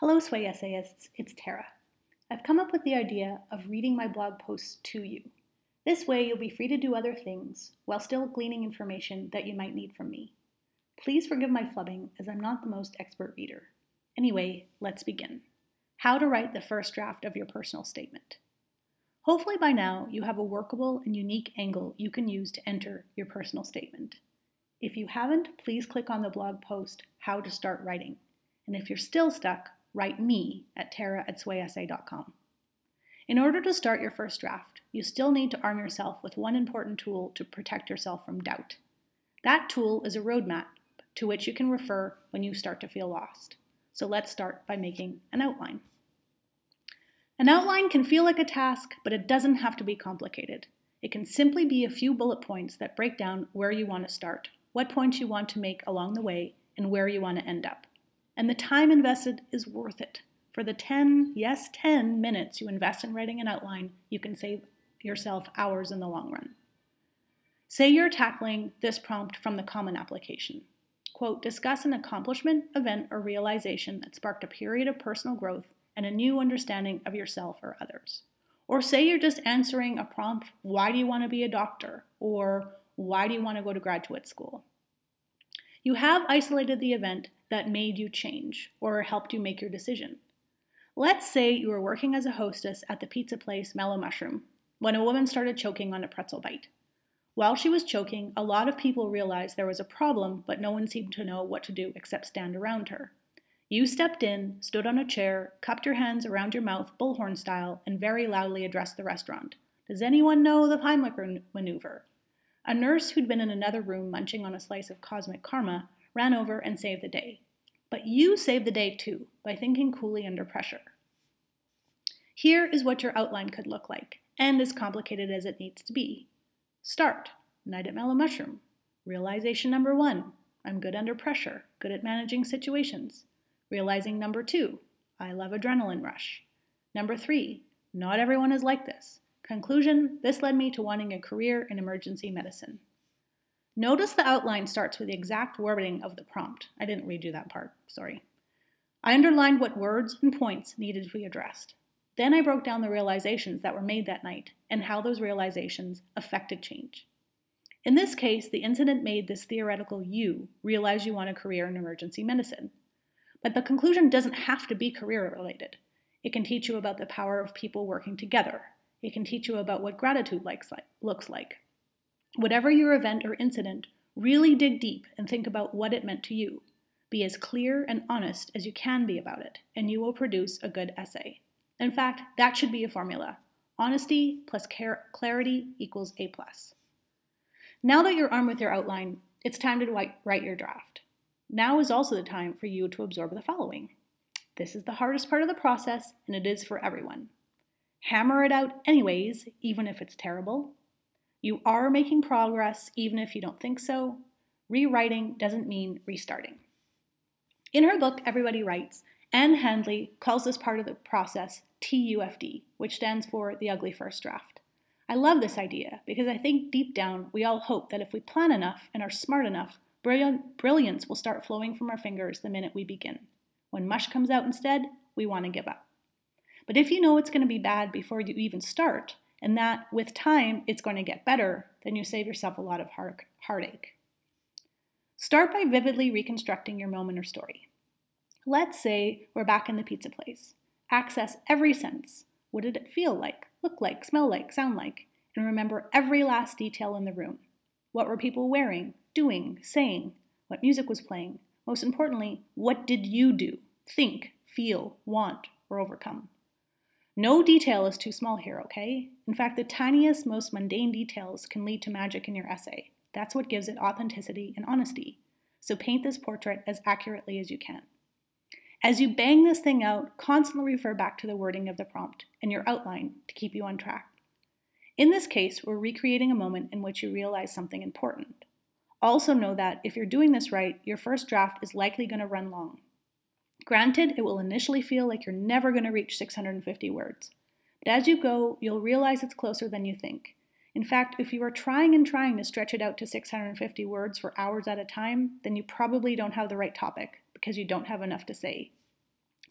Hello, Sway Essayists, it's Tara. I've come up with the idea of reading my blog posts to you. This way, you'll be free to do other things while still gleaning information that you might need from me. Please forgive my flubbing, as I'm not the most expert reader. Anyway, let's begin. How to write the first draft of your personal statement. Hopefully by now, you have a workable and unique angle you can use to enter your personal statement. If you haven't, please click on the blog post, How to Start Writing. And if you're still stuck, write me at tara@swayessay.com. In order to start your first draft, you still need to arm yourself with one important tool to protect yourself from doubt. That tool is a roadmap to which you can refer when you start to feel lost. So let's start by making an outline. An outline can feel like a task, but it doesn't have to be complicated. It can simply be a few bullet points that break down where you want to start, what points you want to make along the way, and where you want to end up. And the time invested is worth it. For the 10 minutes you invest in writing an outline, you can save yourself hours in the long run. Say you're tackling this prompt from the Common application. Quote, discuss an accomplishment, event, or realization that sparked a period of personal growth and a new understanding of yourself or others. Or say you're just answering a prompt, why do you want to be a doctor? Or why do you want to go to graduate school? You have isolated the event that made you change or helped you make your decision. Let's say you were working as a hostess at the pizza place Mellow Mushroom when a woman started choking on a pretzel bite. While she was choking, a lot of people realized there was a problem, but no one seemed to know what to do except stand around her. You stepped in, stood on a chair, cupped your hands around your mouth bullhorn style, and very loudly addressed the restaurant. Does anyone know the Heimlich maneuver? A nurse who'd been in another room munching on a slice of cosmic karma ran over and saved the day. But you saved the day too, by thinking coolly under pressure. Here is what your outline could look like, and as complicated as it needs to be. Start, night at Mellow Mushroom. Realization number 1, I'm good under pressure, good at managing situations. Realizing number 2, I love adrenaline rush. Number 3, not everyone is like this. Conclusion, this led me to wanting a career in emergency medicine. Notice the outline starts with the exact wording of the prompt. I didn't read you that part, sorry. I underlined what words and points needed to be addressed. Then I broke down the realizations that were made that night and how those realizations affected change. In this case, the incident made this theoretical you realize you want a career in emergency medicine. But the conclusion doesn't have to be career related. It can teach you about the power of people working together. It can teach you about what gratitude looks like. Whatever your event or incident, really dig deep and think about what it meant to you. Be as clear and honest as you can be about it, and you will produce a good essay. In fact, that should be a formula. Honesty plus clarity equals A+. Now that you're armed with your outline, it's time to write your draft. Now is also the time for you to absorb the following. This is the hardest part of the process, and it is for everyone. Hammer it out anyways, even if it's terrible. You are making progress, even if you don't think so. Rewriting doesn't mean restarting. In her book, Everybody Writes, Anne Handley calls this part of the process TUFD, which stands for the ugly first draft. I love this idea because I think deep down we all hope that if we plan enough and are smart enough, brilliance will start flowing from our fingers the minute we begin. When mush comes out instead, we want to give up. But if you know it's going to be bad before you even start, and that with time it's going to get better, then you save yourself a lot of heartache. Start by vividly reconstructing your moment or story. Let's say we're back in the pizza place. Access every sense. What did it feel like, look like, smell like, sound like? And remember every last detail in the room. What were people wearing, doing, saying? What music was playing? Most importantly, what did you do, think, feel, want, or overcome? No detail is too small here, okay? In fact, the tiniest, most mundane details can lead to magic in your essay. That's what gives it authenticity and honesty. So paint this portrait as accurately as you can. As you bang this thing out, constantly refer back to the wording of the prompt and your outline to keep you on track. In this case, we're recreating a moment in which you realize something important. Also know that if you're doing this right, your first draft is likely going to run long. Granted, it will initially feel like you're never going to reach 650 words. But as you go, you'll realize it's closer than you think. In fact, if you are trying to stretch it out to 650 words for hours at a time, then you probably don't have the right topic because you don't have enough to say.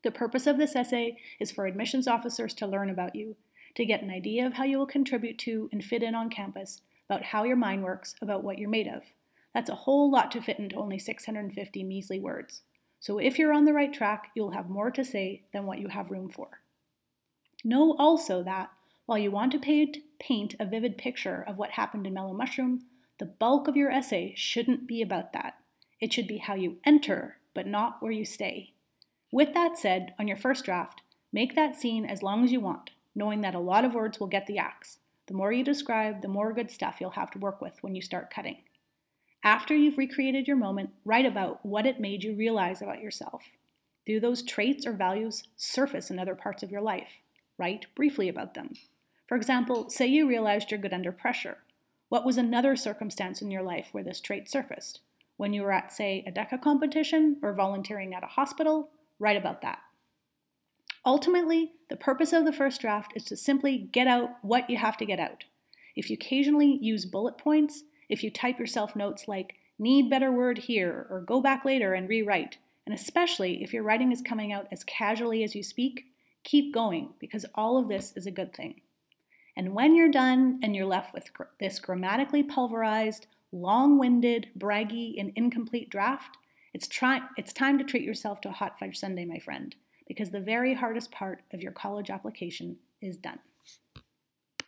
The purpose of this essay is for admissions officers to learn about you, to get an idea of how you will contribute to and fit in on campus, about how your mind works, about what you're made of. That's a whole lot to fit into only 650 measly words. So if you're on the right track, you'll have more to say than what you have room for. Know also that, while you want to paint a vivid picture of what happened in Mellow Mushroom, the bulk of your essay shouldn't be about that. It should be how you enter, but not where you stay. With that said, on your first draft, make that scene as long as you want, knowing that a lot of words will get the axe. The more you describe, the more good stuff you'll have to work with when you start cutting. After you've recreated your moment, write about what it made you realize about yourself. Do those traits or values surface in other parts of your life? Write briefly about them. For example, say you realized you're good under pressure. What was another circumstance in your life where this trait surfaced? When you were at, say, a DECA competition or volunteering at a hospital? Write about that. Ultimately, the purpose of the first draft is to simply get out what you have to get out. If you occasionally use bullet points, if you type yourself notes like, need better word here, or go back later and rewrite, and especially if your writing is coming out as casually as you speak, keep going, because all of this is a good thing. And when you're done and you're left with this grammatically pulverized, long-winded, braggy, and incomplete draft, it's time to treat yourself to a hot fudge sundae, my friend, because the very hardest part of your college application is done.